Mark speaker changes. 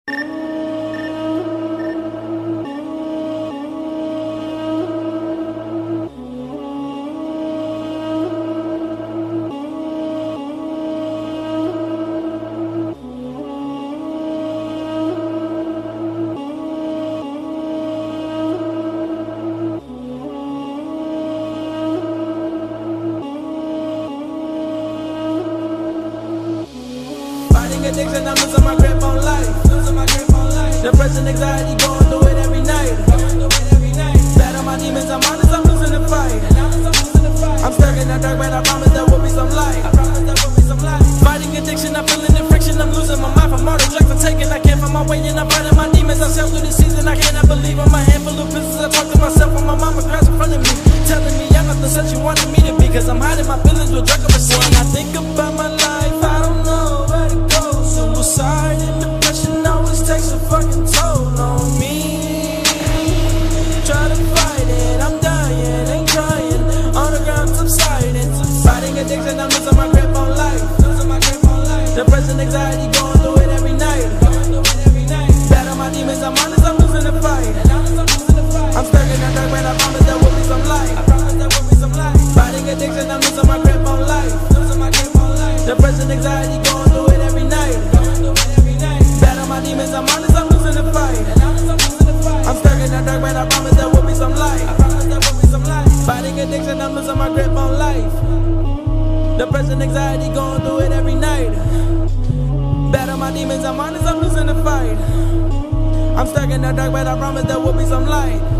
Speaker 1: Fighting addiction, I'm losing my grip on life. Depression, anxiety, going through it every night. Battle my demons, I'm honest, I'm losing the fight. I'm stuck in the dark, but I promise there will be some light. Fighting addiction, I'm feeling the friction, I'm losing my mind from all the drugs I'm taking. I can't find my way and I'm fighting my demons. I sail through the season, I cannot believe I'm a handful of pieces. I talk to myself when my mama cries in front of me, telling me I'm not the son she wanted me to be, cause I'm hiding my feelings with drug overseas. When I think about my life, I don't know where to go. Suicide and depression always takes a fucking toll on me. Try to fight it, I'm dying, ain't trying. On the ground subsiding. Fighting addiction, I'm losing my grip on life. Depression, anxiety, going through it every night. Battle my demons, I'm honest, I'm losing the fight. I'm stuck in the dark, but I promise there will be some light. Fighting addiction, I'm losing my grip on life. Depression, anxiety, going through it every night. Battle my demons, I'm honest, I'm losing the fight. I'm stuck in the dark, but I promise there will be some light. Fighting addiction, I'm losing my grip on life. Depression, anxiety, going through it every night. Battle my demons, I'm honest, I'm losing the fight. I'm stuck in the dark, but I promise there will be some light.